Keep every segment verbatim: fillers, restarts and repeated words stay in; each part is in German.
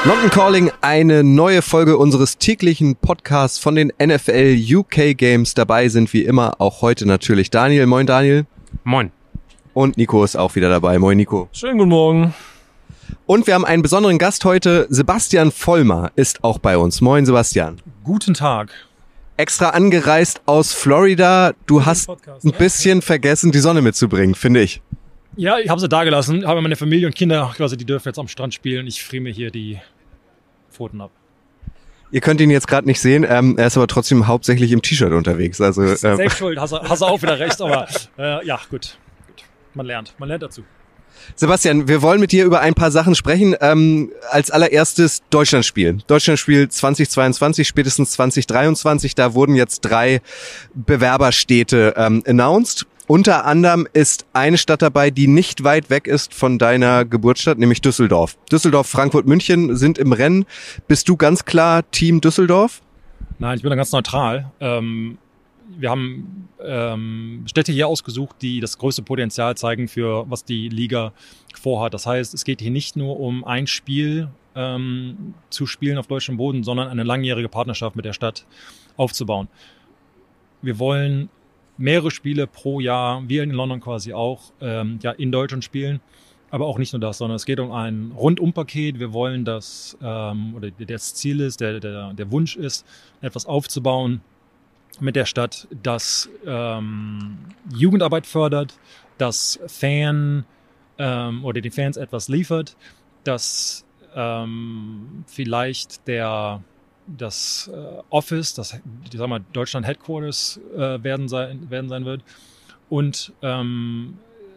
London Calling, eine neue Folge unseres täglichen Podcasts von den N F L U K Games. Dabei sind wie immer auch heute natürlich Daniel. Moin Daniel. Moin. Und Nico ist auch wieder dabei. Moin Nico. Schönen guten Morgen. Und wir haben einen besonderen Gast heute. Sebastian Vollmer ist auch bei uns. Moin Sebastian. Guten Tag. Extra angereist aus Florida. Du hast ein bisschen vergessen, die Sonne mitzubringen, finde ich. Ja, ich habe sie da gelassen, habe meine Familie und Kinder, quasi, die dürfen jetzt am Strand spielen. Ich friere mir hier die Pfoten ab. Ihr könnt ihn jetzt gerade nicht sehen, ähm, er ist aber trotzdem hauptsächlich im T-Shirt unterwegs. Also ähm. Selbst schuld, hast du auch wieder recht, aber äh, ja, gut. gut. Man lernt, man lernt dazu. Sebastian, wir wollen mit dir über ein paar Sachen sprechen. Ähm, als allererstes Deutschlandspiel. Deutschlandspiel zweitausendzweiundzwanzig, spätestens zwanzig dreiundzwanzig. Da wurden jetzt drei Bewerberstädte ähm, announced. Unter anderem ist eine Stadt dabei, die nicht weit weg ist von deiner Geburtsstadt, nämlich Düsseldorf. Düsseldorf, Frankfurt, München sind im Rennen. Bist du ganz klar Team Düsseldorf? Nein, ich bin da ganz neutral. Ähm, wir haben ähm, Städte hier ausgesucht, die das größte Potenzial zeigen für was die Liga vorhat. Das heißt, es geht hier nicht nur um ein Spiel ähm, zu spielen auf deutschem Boden, sondern eine langjährige Partnerschaft mit der Stadt aufzubauen. Wir wollen mehrere Spiele pro Jahr, wir in London quasi auch, ähm, ja, in Deutschland spielen. Aber auch nicht nur das, sondern es geht um ein Rundum-Paket. Wir wollen, dass, ähm, oder das Ziel ist, der, der, der Wunsch ist, etwas aufzubauen mit der Stadt, das ähm, Jugendarbeit fördert, das Fan ähm, oder den Fans etwas liefert, das ähm, vielleicht der das äh, Office, das ich sag mal, Deutschland Headquarters äh, werden, sein, werden sein wird. Und ähm,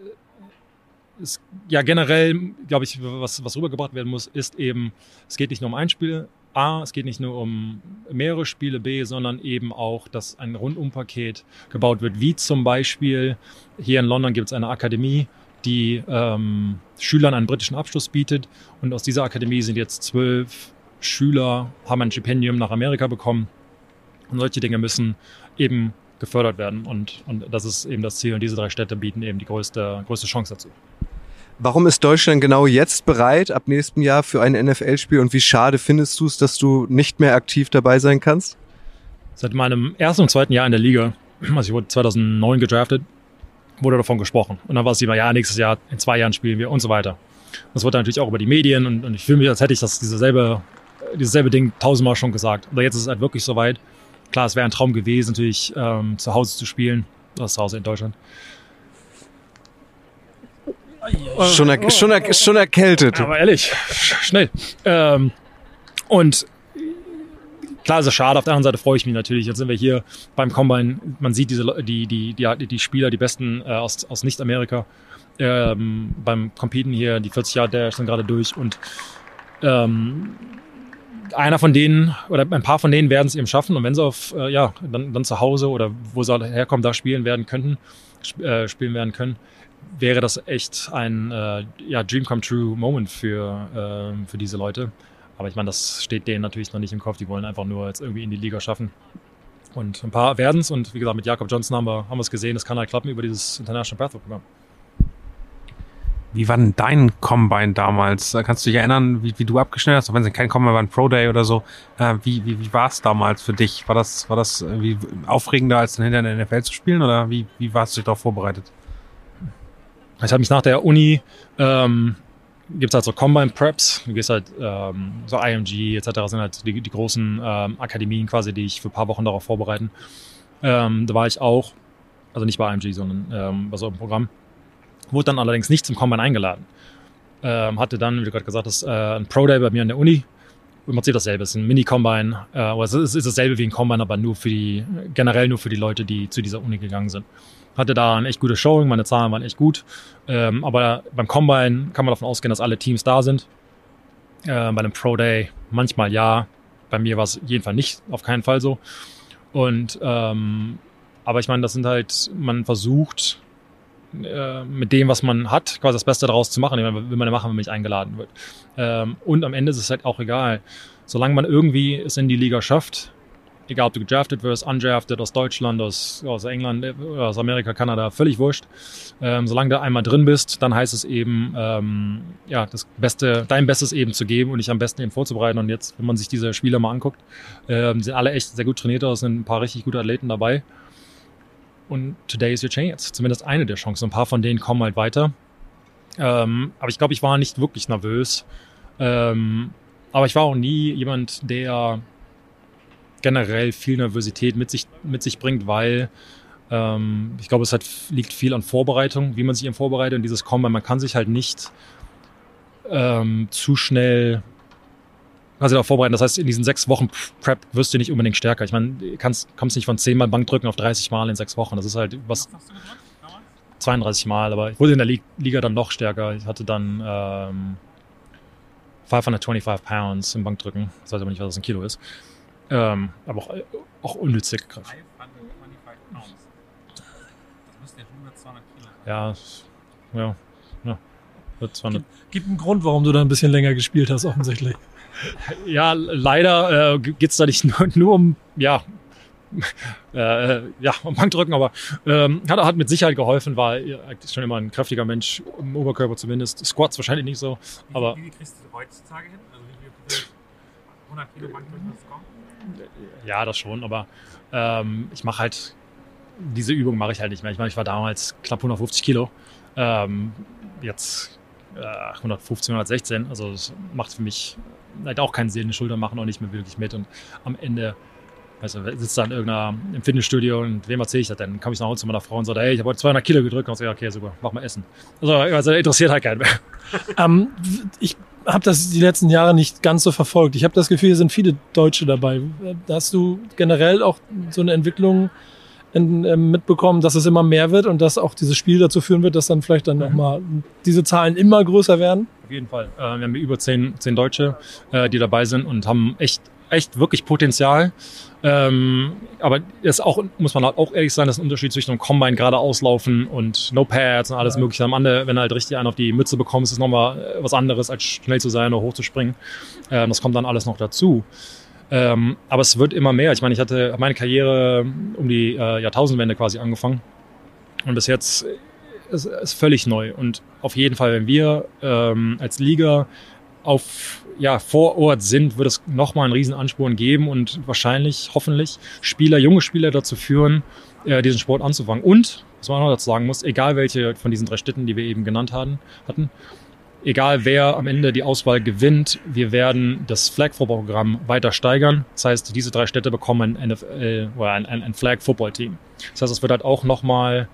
es, ja, generell, glaube ich, was, was rübergebracht werden muss, ist eben, es geht nicht nur um ein Spiel, A, es geht nicht nur um mehrere Spiele, B, sondern eben auch, dass ein Rundumpaket gebaut wird, wie zum Beispiel hier in London gibt es eine Akademie, die ähm, Schülern einen britischen Abschluss bietet. Und aus dieser Akademie sind jetzt zwölf Schüler, haben ein Stipendium nach Amerika bekommen. Und solche Dinge müssen eben gefördert werden. Und, und das ist eben das Ziel. Und diese drei Städte bieten eben die größte, größte Chance dazu. Warum ist Deutschland genau jetzt bereit, ab nächstem Jahr für ein N F L-Spiel? Und wie schade findest du es, dass du nicht mehr aktiv dabei sein kannst? Seit meinem ersten und zweiten Jahr in der Liga, also ich wurde zweitausendneun gedraftet, wurde davon gesprochen. Und dann war es immer, ja, nächstes Jahr, in zwei Jahren spielen wir und so weiter. Das wurde natürlich auch über die Medien. Und, und ich fühle mich, als hätte ich das diese selbe dieses selbe Ding tausendmal schon gesagt. Aber jetzt ist es halt wirklich soweit. Klar, es wäre ein Traum gewesen, natürlich ähm, zu Hause zu spielen. Das ist zu Hause in Deutschland. Schon, er, schon, er, schon erkältet. Aber ehrlich, schnell. Ähm, und klar ist es schade, auf der anderen Seite freue ich mich natürlich. Jetzt sind wir hier beim Combine. Man sieht diese, die, die, die, die Spieler, die besten äh, aus, aus Nicht-Amerika. Ähm, beim Competen hier, die vierzig Jahre der sind gerade durch. Und ähm, einer von denen oder ein paar von denen werden es eben schaffen und wenn sie auf äh, ja dann, dann zu Hause oder wo sie herkommen da spielen werden könnten sp- äh, spielen werden können, wäre das echt ein äh, ja Dream come true Moment für äh, für diese Leute. Aber ich meine, das steht denen natürlich noch nicht im Kopf. Die wollen einfach nur jetzt irgendwie in die Liga schaffen. Und ein paar werden es und wie gesagt mit Jakob Johnson haben wir haben wir es gesehen. Das kann halt klappen über dieses International Pathway Programm. Wie war denn dein Combine damals? Kannst du dich erinnern, wie, wie du abgeschnitten hast? Auch wenn es kein Combine war, ein Pro Day oder so. Äh, wie wie, wie war es damals für dich? War das war das irgendwie aufregender, als dann hinter in der N F L zu spielen? Oder wie, wie warst du darauf vorbereitet? Ich habe mich nach der Uni, ähm, gibt es halt so Combine-Preps. Du gehst halt, ähm, so I M G et cetera sind halt die, die großen ähm, Akademien quasi, die ich für ein paar Wochen darauf vorbereiten. Ähm, da war ich auch, also nicht bei I M G, sondern ähm, bei so einem Programm. Wurde dann allerdings nicht zum Combine eingeladen. Ähm, hatte dann, wie du gerade gesagt hast, äh, ein Pro-Day bei mir an der Uni. Im Prinzip dasselbe, es ist ein Mini-Combine. Äh, es ist, ist dasselbe wie ein Combine, aber nur für die, generell nur für die Leute, die zu dieser Uni gegangen sind. Hatte da ein echt gutes Showing, meine Zahlen waren echt gut. Ähm, aber beim Combine kann man davon ausgehen, dass alle Teams da sind. Äh, bei einem Pro-Day manchmal ja. Bei mir war es jedenfalls nicht, auf keinen Fall so. Und, ähm, aber ich meine, das sind halt, man versucht, mit dem, was man hat, quasi das Beste daraus zu machen. Will man ja machen, wenn man nicht eingeladen wird. Ähm, und am Ende ist es halt auch egal. Solange man irgendwie es in die Liga schafft, egal ob du gedraftet wirst, undrafted, aus Deutschland, aus, aus England, aus Amerika, Kanada, völlig wurscht. Ähm, solange du einmal drin bist, dann heißt es eben, ähm, ja, das Beste, dein Bestes eben zu geben und dich am besten eben vorzubereiten. Und jetzt, wenn man sich diese Spieler mal anguckt, ähm, sind alle echt sehr gut trainiert aus, sind ein paar richtig gute Athleten dabei. Und today is your chance. Zumindest eine der Chancen. Ein paar von denen kommen halt weiter. Ähm, aber ich glaube, ich war nicht wirklich nervös. Ähm, aber ich war auch nie jemand, der generell viel Nervosität mit sich, mit sich bringt, weil ähm, ich glaube, es hat, liegt viel an Vorbereitung, wie man sich eben vorbereitet und dieses Kommen, weil man kann sich halt nicht ähm, zu schnell kannst du darauf vorbereiten. Das heißt, in diesen sechs Wochen Prep wirst du nicht unbedingt stärker. Ich meine, du kannst, kommst nicht von zehn Mal Bankdrücken auf dreißig Mal in sechs Wochen. Das ist halt was zweiunddreißig Mal, aber ich wurde in der Liga dann noch stärker. Ich hatte dann ähm, fünfhundertfünfundzwanzig Pounds im Bankdrücken. Ich weiß aber nicht, was das in Kilo ist. Ähm, aber auch, auch unnützig Kraft. fünfhundertfünfundzwanzig Pounds. Das müssten ja hundert, zweihundert Kilo sein. Ja, ja, ja. Wird zweihundert. Gibt, gibt einen Grund, warum du da ein bisschen länger gespielt hast, offensichtlich. Ja, leider äh, geht es da nicht nur, nur um, ja, äh, ja, um Bankdrücken, aber ähm, hat, hat mit Sicherheit geholfen, war schon immer ein kräftiger Mensch, im Oberkörper zumindest. Squats wahrscheinlich nicht so, aber... Wie, wie kriegst du heutzutage hin? Also wie viel hundert Kilo Bankdrücken das kommt? Ja, das schon, aber ähm, ich mache halt, diese Übung mache ich halt nicht mehr. Ich meine, ich war damals knapp hundertfünfzig Kilo, ähm, jetzt äh, hundertfünfzehn, hundertsechzehn, also das macht für mich halt auch keinen Sinn, die Schultern machen auch nicht mehr wirklich mit und am Ende, also sitzt da in irgendeiner, im Fitnessstudio und wem erzähle ich das denn? Dann komme ich nach Hause zu meiner Frau und sage, hey, ich habe heute zweihundert Kilo gedrückt und ich sage, okay, super, mach mal Essen. Also, also interessiert halt keinen mehr. Ähm, ich habe das die letzten Jahre nicht ganz so verfolgt. Ich habe das Gefühl, hier sind viele Deutsche dabei. Hast du generell auch so eine Entwicklung in, äh, mitbekommen, dass es immer mehr wird und dass auch dieses Spiel dazu führen wird, dass dann vielleicht dann mhm. nochmal diese Zahlen immer größer werden? Auf jeden Fall. Äh, wir haben über zehn, zehn Deutsche, äh, die dabei sind und haben echt, echt wirklich Potenzial. Ähm, aber das auch, muss man halt auch ehrlich sein, das ist ein Unterschied zwischen einem Combine gerade auslaufen und No Pads und alles ja. Mögliche. Am Ende, wenn du halt richtig einen auf die Mütze bekommst, ist nochmal was anderes, als schnell zu sein oder hochzuspringen. Ähm, das kommt dann alles noch dazu. Ähm, aber es wird immer mehr. Ich meine, ich hatte meine Karriere um die äh, Jahrtausendwende quasi angefangen. Und bis jetzt ist es völlig neu. Und auf jeden Fall, wenn wir ähm, als Liga auf ja, vor Ort sind, wird es nochmal einen riesen Ansporn geben und wahrscheinlich, hoffentlich, Spieler, junge Spieler dazu führen, äh, diesen Sport anzufangen. Und, was man auch noch dazu sagen muss, egal welche von diesen drei Städten, die wir eben genannt hatten, hatten, egal wer am Ende die Auswahl gewinnt, wir werden das Flag-Football-Programm weiter steigern. Das heißt, diese drei Städte bekommen ein N F L oder ein, ein, ein Flag-Football-Team. Das heißt, es wird halt auch nochmal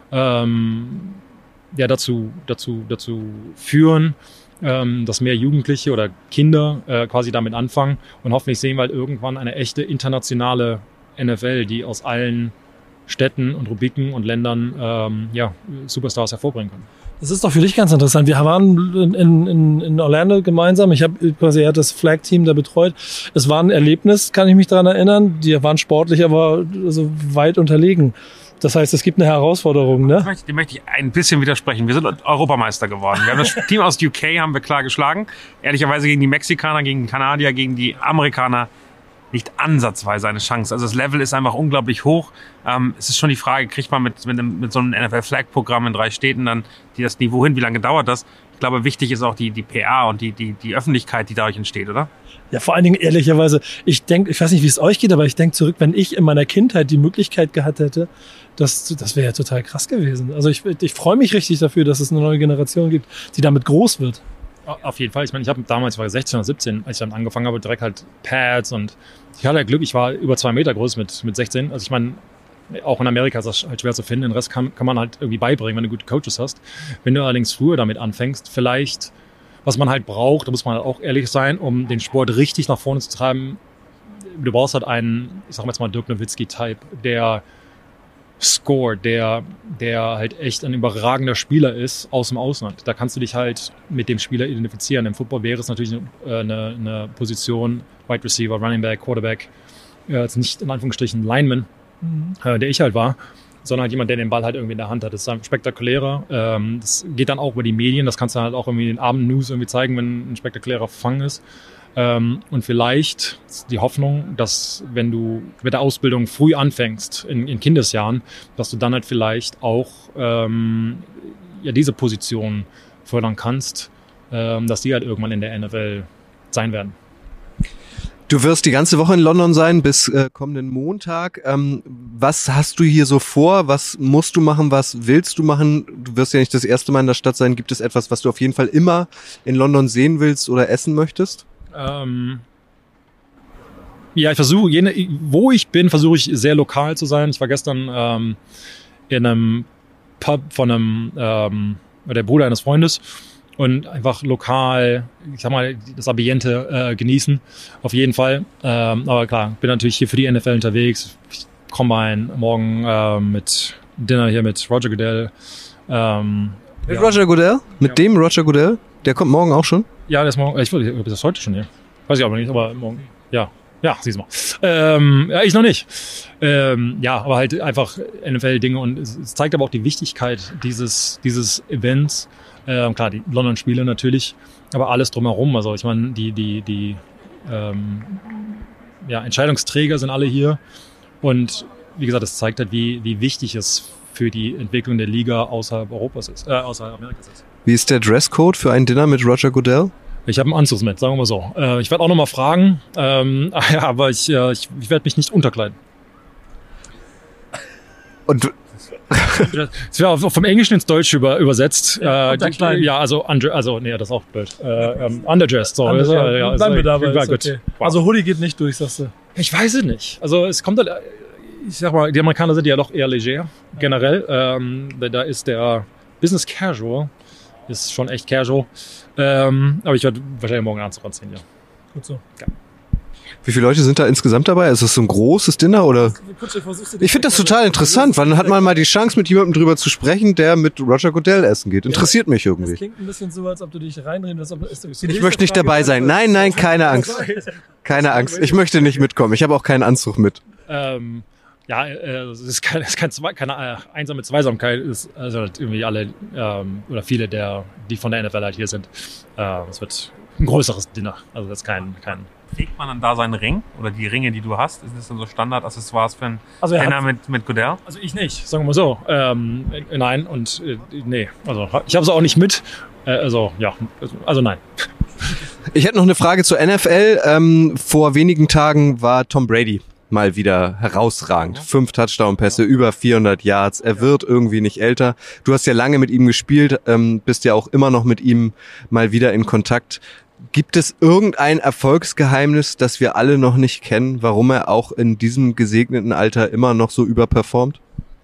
ähm, ja, dazu, dazu, dazu führen, dass mehr Jugendliche oder Kinder äh, quasi damit anfangen und hoffentlich sehen wir halt irgendwann eine echte internationale N F L, die aus allen Städten und Rubriken und Ländern ähm, ja, Superstars hervorbringen kann. Das ist doch für dich ganz interessant. Wir waren in, in, in Orlando gemeinsam. Ich habe quasi er hat das Flag-Team da betreut. Es war ein Erlebnis, kann ich mich daran erinnern. Die waren sportlich, aber also weit unterlegen. Das heißt, es gibt eine Herausforderung, ne? Dem möchte, dem möchte ich ein bisschen widersprechen. Wir sind Europameister geworden. Wir haben das Team aus U K haben wir klar geschlagen. Ehrlicherweise gegen die Mexikaner, gegen die Kanadier, gegen die Amerikaner nicht ansatzweise eine Chance. Also das Level ist einfach unglaublich hoch. Ähm, es ist schon die Frage, kriegt man mit, mit, einem, mit so einem N F L-Flag-Programm in drei Städten dann die das Niveau hin? Wie lange dauert das? Ich glaube, wichtig ist auch die, die P R und die, die, die Öffentlichkeit, die dadurch entsteht, oder? Ja, vor allen Dingen ehrlicherweise, ich denke, ich weiß nicht, wie es euch geht, aber ich denke zurück, wenn ich in meiner Kindheit die Möglichkeit gehabt hätte, das, das wäre ja total krass gewesen. Also ich, ich freue mich richtig dafür, dass es eine neue Generation gibt, die damit groß wird. Auf jeden Fall. Ich meine, ich habe damals, ich war sechzehn oder siebzehn, als ich dann angefangen habe, direkt halt Pads und ich hatte ja Glück, ich war über zwei Meter groß mit, mit sechzehn. Also ich meine, auch in Amerika ist das halt schwer zu finden. Den Rest kann, kann man halt irgendwie beibringen, wenn du gute Coaches hast. Wenn du allerdings früher damit anfängst, vielleicht, was man halt braucht, da muss man halt auch ehrlich sein, um den Sport richtig nach vorne zu treiben. Du brauchst halt einen, ich sag mal jetzt mal Dirk Nowitzki-Type, der Score, der, der halt echt ein überragender Spieler ist aus dem Ausland. Da kannst du dich halt mit dem Spieler identifizieren. Im Football wäre es natürlich eine, eine, eine Position, Wide Receiver, Running Back, Quarterback, äh, jetzt nicht in Anführungsstrichen Lineman, mhm. äh, der ich halt war, sondern halt jemand, der den Ball halt irgendwie in der Hand hat. Das ist dann spektakulärer. Ähm, das geht dann auch über die Medien. Das kannst du halt auch irgendwie in den Abend-News irgendwie zeigen, wenn ein spektakulärer Fang ist. Ähm, und vielleicht ist die Hoffnung, dass wenn du mit der Ausbildung früh anfängst, in, in Kindesjahren, dass du dann halt vielleicht auch ähm, ja, diese Position fördern kannst, ähm, dass die halt irgendwann in der N F L sein werden. Du wirst die ganze Woche in London sein bis äh, kommenden Montag. Ähm, was hast du hier so vor? Was musst du machen? Was willst du machen? Du wirst ja nicht das erste Mal in der Stadt sein. Gibt es etwas, was du auf jeden Fall immer in London sehen willst oder essen möchtest? Ähm, ja, ich versuche, jene, wo ich bin, versuche ich sehr lokal zu sein. Ich war gestern ähm, in einem Pub von einem ähm, der Bruder eines Freundes und einfach lokal, ich sag mal, das Ambiente äh, genießen, auf jeden Fall. Ähm, aber klar, bin natürlich hier für die N F L unterwegs. Ich Combine morgen äh, mit Dinner hier mit Roger Goodell. Ähm, mit ja. Roger Goodell? Mit Ja. dem Roger Goodell? Der kommt morgen auch schon? Ja, der ist morgen, ich weiß, ist das heute schon hier? Weiß ich aber nicht, aber morgen, ja. Ja, siehst du mal. Ähm, ja, ich noch nicht. Ähm, ja, aber halt einfach N F L-Dinge und es, es zeigt aber auch die Wichtigkeit dieses, dieses Events. Ähm, klar, die London-Spiele natürlich, aber alles drumherum. Also ich meine, die, die, die ähm, ja, Entscheidungsträger sind alle hier und wie gesagt, es zeigt halt, wie, wie wichtig es für die Entwicklung der Liga außerhalb Europas ist, äh, außerhalb Amerikas ist. Wie ist der Dresscode für ein Dinner mit Roger Goodell? Ich habe einen Anzug mit, sagen wir mal so. Äh, ich werde auch noch mal fragen, ähm, aber ich, äh, ich, ich werde mich nicht unterkleiden. Und Es wäre vom Englischen ins Deutsche über, übersetzt. Ja, äh, unterkleiden. ja, also, under, also, nee, das ist auch blöd. Äh, ähm, underdressed, so. Andere, ist, äh, ja, bleiben wir ist, dabei. ja, Ist gut. okay. Wow. Also Hoodie geht nicht durch, sagst du. Ich weiß es nicht. Also es kommt halt, ich sag mal, die Amerikaner sind ja doch eher leger, generell. Ähm, da ist der Business Casual, ist schon echt casual. Ähm, aber ich werde wahrscheinlich morgen Anzug anziehen, ja. Gut so. wie viele Leute sind da insgesamt dabei? Ist das so ein großes Dinner oder? Ich finde das total interessant. Wann hat man mal die Chance, mit jemandem drüber zu sprechen, der mit Roger Goodell essen geht? Interessiert mich Das irgendwie. klingt ein bisschen so, als ob du dich reinreden willst. Ich möchte nicht dabei sein. Nein, nein, keine Angst. Keine Angst. Ich möchte nicht mitkommen. Ich habe auch keinen Anzug mit. Ähm, ja, äh, es ist, kein, es ist kein, Zwei- keine äh, einsame Zweisamkeit. Es ist also halt irgendwie alle ähm, oder viele der, die von der N F L halt hier sind. Äh, es wird ein größeres Dinner. Also das ist kein, kein Trägt man dann da seinen Ring oder die Ringe, die du hast? Ist das dann so Standardaccessoires für einen Also er Dinner hat- mit, mit Goodell? Also ich nicht, sagen wir mal so. Ähm, äh, nein und äh, nee, also ich habe es auch nicht mit. Äh, also ja, also nein. Ich hätte noch eine Frage zur N F L. Ähm, vor wenigen Tagen war Tom Brady mal wieder herausragend. Fünf Touchdown-Pässe, über vierhundert Yards. Er wird irgendwie nicht älter. Du hast ja lange mit ihm gespielt, ähm, bist ja auch immer noch mit ihm mal wieder in Kontakt. Gibt es irgendein Erfolgsgeheimnis, das wir alle noch nicht kennen, warum er auch in diesem gesegneten Alter immer noch so überperformt?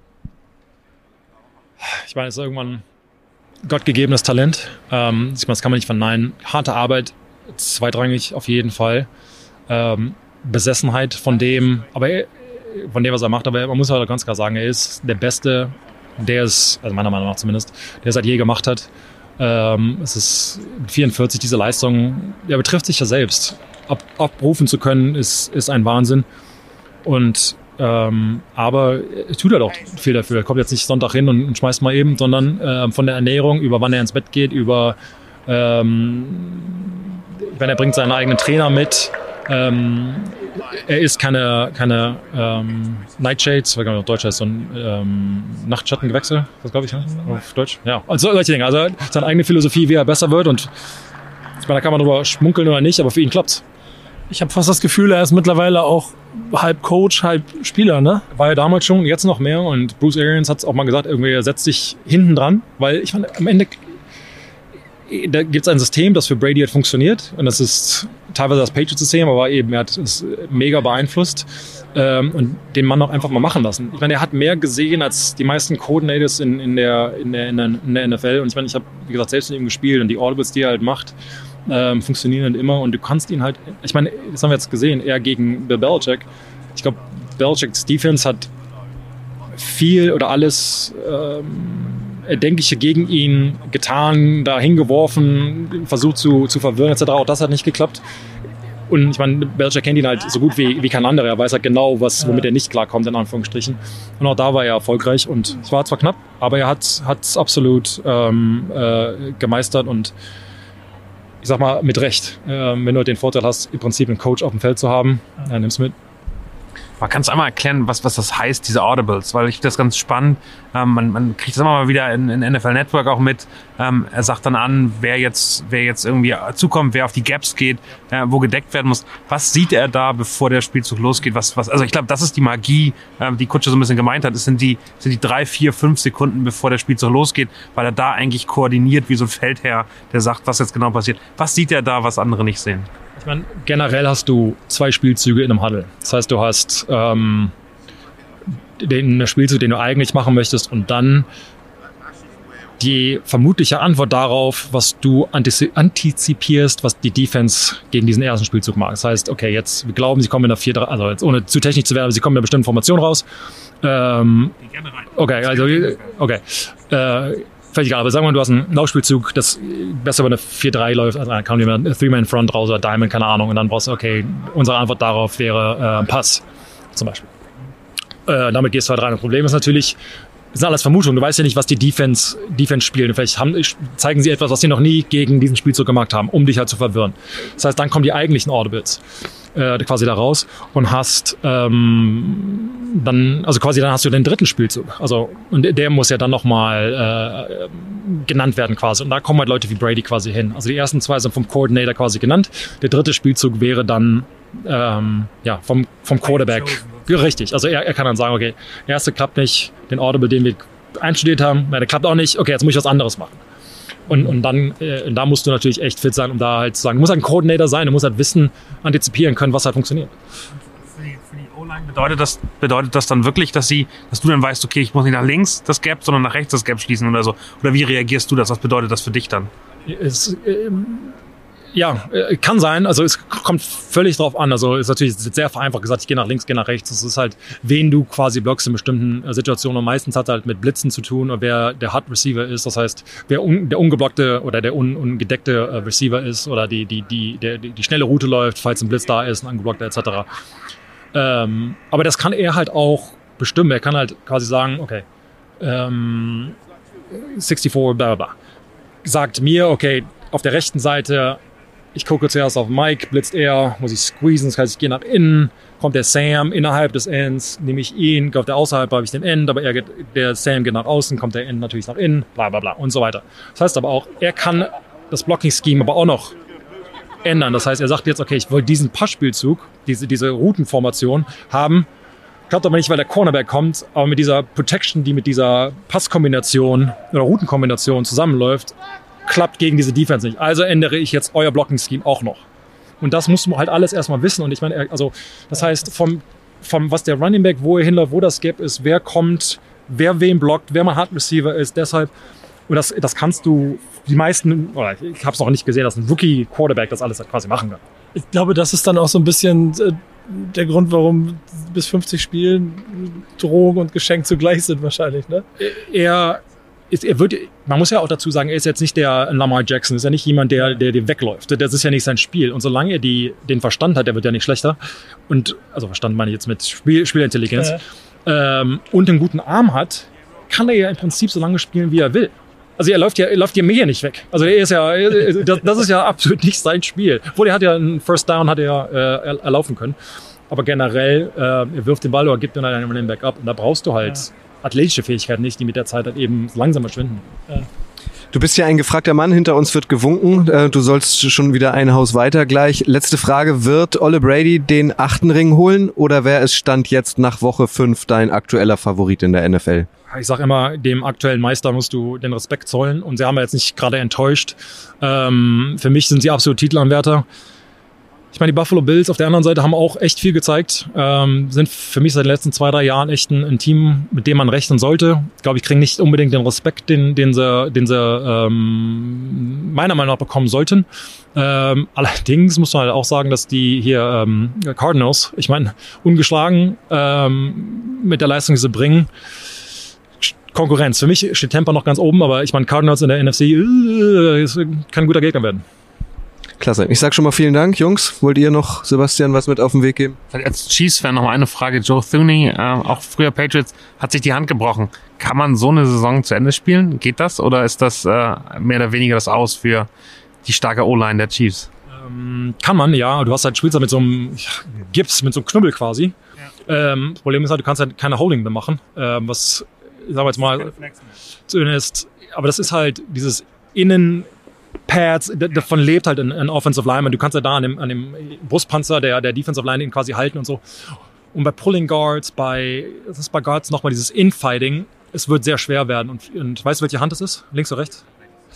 Ich meine, es ist irgendwann gottgegebenes Talent. Ähm, ich meine, das kann man nicht verneinen. Harte Arbeit, zweitrangig auf jeden Fall. Ähm, Besessenheit von dem, aber er, von dem, was er macht. Aber man muss halt ganz klar sagen, er ist der Beste, der es, also meiner Meinung nach zumindest, der es seit je gemacht hat. Ähm, es ist vierundvierzig, diese Leistung, er betrifft sich ja selbst. Ab, abrufen zu können, ist, ist ein Wahnsinn. Und ähm, aber er tut halt auch viel dafür. Er kommt jetzt nicht Sonntag hin und, und schmeißt mal eben, sondern ähm, von der Ernährung, über wann er ins Bett geht, über ähm, wenn er bringt seinen eigenen Trainer mit. Ähm, er ist keine, keine ähm, Nightshades, weil auf Deutsch heißt so ein ähm, Nachtschattengewächse, das glaube ich, ne? Auf Deutsch. Ja, also solche Dinge. Also seine eigene Philosophie, wie er besser wird und ich meine, da kann man drüber schmunkeln oder nicht, aber für ihn klappt's. Ich habe fast das Gefühl, er ist mittlerweile auch halb Coach, halb Spieler, ne? War ja damals schon, jetzt noch mehr und Bruce Arians hat es auch mal gesagt, irgendwie er setzt sich hinten dran, weil ich meine, am Ende da gibt es ein System, das für Brady hat funktioniert und das ist teilweise das Patriots-System, aber eben er hat es mega beeinflusst ähm, und den Mann auch einfach mal machen lassen. Ich meine, er hat mehr gesehen als die meisten Coordinators in, in, der, in, der, in, der, in der N F L und ich meine, ich habe, wie gesagt, selbst mit ihm gespielt und die Audibles, die er halt macht, ähm, funktionieren halt immer und du kannst ihn halt, ich meine, das haben wir jetzt gesehen, er gegen Bill Belichick. Ich glaube, Belichicks Defense hat viel oder alles ähm, Erdenkliche gegen ihn getan, da hingeworfen, versucht zu, zu verwirren et cetera. Auch das hat nicht geklappt. Und ich meine, Belichick kennt ihn halt so gut wie, wie kein anderer. Er weiß halt genau, was, womit er nicht klarkommt, in Anführungsstrichen. Und auch da war er erfolgreich. Und es war zwar knapp, aber er hat es absolut ähm, äh, gemeistert. Und ich sag mal, mit Recht. Ähm, wenn du den Vorteil hast, im Prinzip einen Coach auf dem Feld zu haben, ja, nimm's mit. Man kann es einmal erklären, was, was das heißt, diese Audibles, weil ich finde das ganz spannend. Ähm, man, man kriegt das immer mal wieder in, in N F L Network auch mit. Ähm, er sagt dann an, wer jetzt, wer jetzt irgendwie zukommt, wer auf die Gaps geht, äh, wo gedeckt werden muss. Was sieht er da, bevor der Spielzug losgeht? Was, was, also ich glaube, das ist die Magie, äh, die Kutsche so ein bisschen gemeint hat. Es sind die, sind die drei, vier, fünf Sekunden, bevor der Spielzug losgeht, weil er da eigentlich koordiniert wie so ein Feldherr, der sagt, was jetzt genau passiert. Was sieht er da, was andere nicht sehen? Ich meine, generell hast du zwei Spielzüge in einem Huddle. Das heißt, du hast ähm, den Spielzug, den du eigentlich machen möchtest, und dann die vermutliche Antwort darauf, was du antizipierst, was die Defense gegen diesen ersten Spielzug macht. Das heißt, okay, jetzt, wir glauben, sie kommen in der vier drei, also jetzt ohne zu technisch zu werden, aber sie kommen in einer bestimmten Formation raus. Ähm, okay, also, okay. Äh, Völlig egal, aber sagen wir mal, du hast einen Laufspielzug, das besser über eine vier drei läuft, also dann kam jemand Three-Man-Front raus oder Diamond, keine Ahnung, und dann brauchst du, okay, unsere Antwort darauf wäre äh, Pass, zum Beispiel. Äh, damit gehst du halt rein. Das Problem ist natürlich, das sind alles Vermutungen, du weißt ja nicht, was die Defense, Defense spielen. Vielleicht haben, zeigen sie etwas, was sie noch nie gegen diesen Spielzug gemacht haben, um dich halt zu verwirren. Das heißt, dann kommen die eigentlichen Audibles äh, quasi da raus und hast ähm, dann, also quasi dann hast du den dritten Spielzug. Also, und der muss ja dann nochmal äh, genannt werden quasi. Und da kommen halt Leute wie Brady quasi hin. Also die ersten zwei sind vom Coordinator quasi genannt. Der dritte Spielzug wäre dann ähm, ja, vom, vom Quarterback. Ja, richtig. Also er, er kann dann sagen, okay, der erste klappt nicht, den Audible, den wir einstudiert haben, na, der klappt auch nicht, okay, jetzt muss ich was anderes machen. Und, und dann, äh, da musst du natürlich echt fit sein, um da halt zu sagen, du musst halt ein Coordinator sein, du musst halt wissen, antizipieren können, was halt funktioniert. Für die, für die O-Line bedeutet das, bedeutet das dann wirklich, dass sie, dass du dann weißt, okay, ich muss nicht nach links das Gap, sondern nach rechts das Gap schließen oder so? Oder wie reagierst du das? Was bedeutet das für dich dann? Es, ähm, Ja, kann sein. Also es kommt völlig drauf an. Also ist natürlich sehr vereinfacht gesagt, ich gehe nach links, gehe nach rechts. Es ist halt, wen du quasi blockst in bestimmten Situationen. Und meistens hat halt mit Blitzen zu tun, oder wer der Hot Receiver ist. Das heißt, wer un, der ungeblockte oder der un, ungedeckte Receiver ist oder die, die, die, der, die schnelle Route läuft, falls ein Blitz da ist, ein angeblockter et cetera. Ähm, aber das kann er halt auch bestimmen. Er kann halt quasi sagen, okay, ähm, vierundsechzig, bla bla bla. Sagt mir, okay, auf der rechten Seite, ich gucke zuerst auf Mike, blitzt er, muss ich squeezen, das heißt, ich gehe nach innen, kommt der Sam innerhalb des Ends, nehme ich ihn, auf der außerhalb habe ich den End, aber er geht, der Sam geht nach außen, kommt der End natürlich nach innen, bla bla bla und so weiter. Das heißt aber auch, er kann das Blocking-Scheme aber auch noch ändern. Das heißt, er sagt jetzt, okay, ich will diesen Passspielzug, diese, diese Routenformation haben, klappt aber nicht, weil der Cornerback kommt, aber mit dieser Protection, die mit dieser Passkombination oder Routenkombination zusammenläuft, klappt gegen diese Defense nicht. Also ändere ich jetzt euer Blocking-Scheme auch noch. Und das musst du halt alles erstmal wissen. Und ich meine, also das heißt, vom, vom was der Running Back, wo er hinläuft, wo das Gap ist, wer kommt, wer wen blockt, wer mal Hard Receiver ist, deshalb, und das, das kannst du, die meisten, oder ich habe es noch nicht gesehen, dass ein Rookie-Quarterback das alles quasi machen kann. Ich glaube, das ist dann auch so ein bisschen äh, der Grund, warum bis fünfzig Spielen Drohung und Geschenk zugleich sind wahrscheinlich, ne? Er Ist, er wird, man muss ja auch dazu sagen, er ist jetzt nicht der Lamar Jackson, ist ja nicht jemand, der, der, der wegläuft. Das ist ja nicht sein Spiel. Und solange er die, den Verstand hat, der wird ja nicht schlechter. Und, also Verstand meine ich jetzt mit Spiel, Spielintelligenz. Ja. Ähm, und einen guten Arm hat, kann er ja im Prinzip so lange spielen, wie er will. Also er läuft ja, er läuft ja mir nicht weg. Also er ist ja, das, das ist ja absolut nicht sein Spiel. Obwohl er hat ja einen First Down, hat er äh, erlaufen können. Aber generell, äh, er wirft den Ball oder gibt dann einen Running Back ab. Und da brauchst du halt, ja, athletische Fähigkeiten nicht, die mit der Zeit halt eben langsam verschwinden. Ja. Du bist ja ein gefragter Mann, hinter uns wird gewunken. Du sollst schon wieder ein Haus weiter gleich. Letzte Frage, wird Olle Brady den achten Ring holen oder wer ist Stand jetzt nach Woche fünf dein aktueller Favorit in der N F L? Ich sage immer, dem aktuellen Meister musst du den Respekt zollen und sie haben jetzt nicht gerade enttäuscht. Ähm, für mich sind sie absolut Titelanwärter. Ich meine, die Buffalo Bills auf der anderen Seite haben auch echt viel gezeigt, ähm, sind für mich seit den letzten zwei, drei Jahren echt ein, ein Team, mit dem man rechnen sollte. Ich glaube, ich kriege nicht unbedingt den Respekt, den, den sie, den sie ähm, meiner Meinung nach bekommen sollten. Ähm, allerdings muss man halt auch sagen, dass die hier ähm, Cardinals, ich meine, ungeschlagen ähm, mit der Leistung, die sie bringen, Konkurrenz. Für mich steht Tampa noch ganz oben, aber ich meine, Cardinals in der N F C äh, kann ein guter Gegner werden. Klasse. Ich sag schon mal vielen Dank, Jungs. Wollt ihr noch, Sebastian, was mit auf den Weg geben? Als Chiefs-Fan noch mal eine Frage. Joe Thuney, äh, auch früher Patriots, hat sich die Hand gebrochen. Kann man so eine Saison zu Ende spielen? Geht das? Oder ist das äh, mehr oder weniger das Aus für die starke O-Line der Chiefs. Ähm, kann man, ja. Du hast halt spielst halt mit so einem Gips, mit so einem Knüppel quasi. Ja. Ähm, das Problem ist halt, du kannst halt keine Holding mehr machen. Ähm, was, sagen wir jetzt mal, zumindest, aber das ist halt dieses Innenpads, davon lebt halt ein, ein Offensive Lineman. Du kannst ja da an dem, an dem Brustpanzer der, der Defensive Line ihn quasi halten und so. Und bei Pulling Guards, bei, das ist bei Guards nochmal dieses Infighting, es wird sehr schwer werden. Und, und weißt du, welche Hand es ist? Links oder rechts?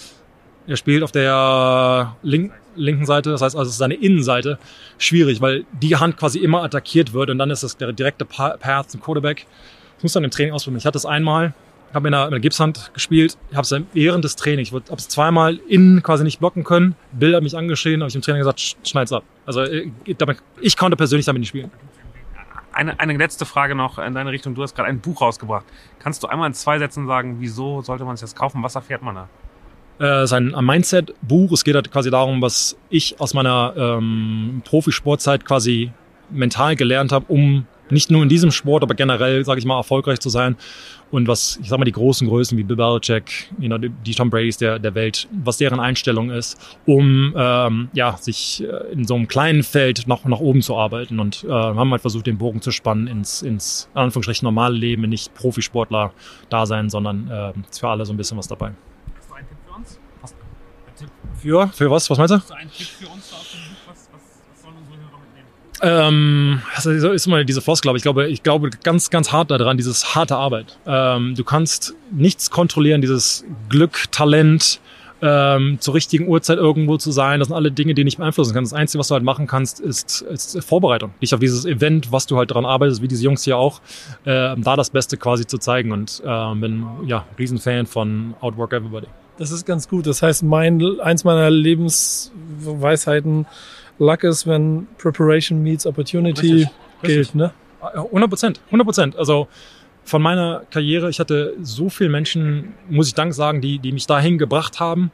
Er spielt auf der link, linken Seite, das heißt also, es ist seine Innenseite. Schwierig, weil die Hand quasi immer attackiert wird und dann ist das der direkte Path zum Quarterback. Das muss dann im Training ausprobieren. Ich hatte es einmal, habe in einer, in einer Gipshand gespielt, habe es während des Trainings, ich habe es zweimal innen quasi nicht blocken können. Bill hat mich angeschrien, habe ich im Training gesagt, schneid's ab. Also ich konnte persönlich damit nicht spielen. Eine, eine letzte Frage noch in deine Richtung. Du hast gerade ein Buch rausgebracht. Kannst du einmal in zwei Sätzen sagen, wieso sollte man es jetzt kaufen? Was erfährt man da? Es ist ein, ein Mindset-Buch. Es geht halt quasi darum, was ich aus meiner ähm, Profisportzeit quasi mental gelernt habe, um nicht nur in diesem Sport, aber generell, sage ich mal, erfolgreich zu sein. Und was, ich sag mal, die großen Größen wie Bill Belichick, you know, die, die Tom Bradys der, der Welt, was deren Einstellung ist, um ähm, ja, sich in so einem kleinen Feld noch nach oben zu arbeiten. Und äh, haben halt versucht, den Bogen zu spannen ins, ins in Anführungsstrichen normale Leben, nicht Profisportler da sein, sondern äh, ist für alle so ein bisschen was dabei. Hast du einen Tipp für uns? Hast du einen Tipp? Für? Für was? Was meinst du? Hast du einen Tipp für uns da auf dem Buch? Was, was, was sollen unsere Hörer Ähm, mitnehmen? das ist immer diese Floskel, aber ich glaube, ich glaube ganz, ganz hart daran, dieses harte Arbeit. Ähm, du kannst nichts kontrollieren, dieses Glück, Talent, ähm, zur richtigen Uhrzeit irgendwo zu sein. Das sind alle Dinge, die du nicht beeinflussen kannst. Das Einzige, was du halt machen kannst, ist, ist Vorbereitung. Dich auf dieses Event, was du halt daran arbeitest, wie diese Jungs hier auch, äh, da das Beste quasi zu zeigen. Und äh, bin ja Riesenfan von Outwork Everybody. Das ist ganz gut. Das heißt, mein, eins meiner Lebensweisheiten, Luck is when preparation meets opportunity, Richtig, gilt, richtig. ne? hundert Prozent, hundert Prozent. Also von meiner Karriere, ich hatte so viele Menschen, muss ich Dank sagen, die, die mich dahin gebracht haben.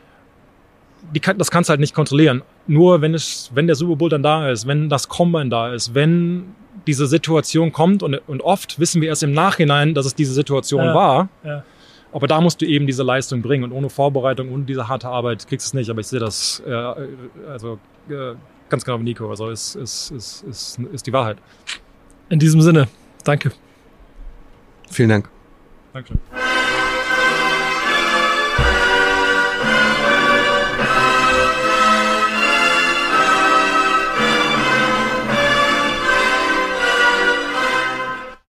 Die kann, das kannst du halt nicht kontrollieren. Nur wenn es, wenn der Super Bowl dann da ist, wenn das Combine da ist, wenn diese Situation kommt und, und oft wissen wir erst im Nachhinein, dass es diese Situation Ja, war. ja. Aber da musst du eben diese Leistung bringen und ohne Vorbereitung, ohne diese harte Arbeit kriegst du es nicht. Aber ich sehe das äh, also äh, ganz genau wie Nico. Also ist, ist, ist, ist, ist die Wahrheit. In diesem Sinne, danke. Vielen Dank. Dankeschön.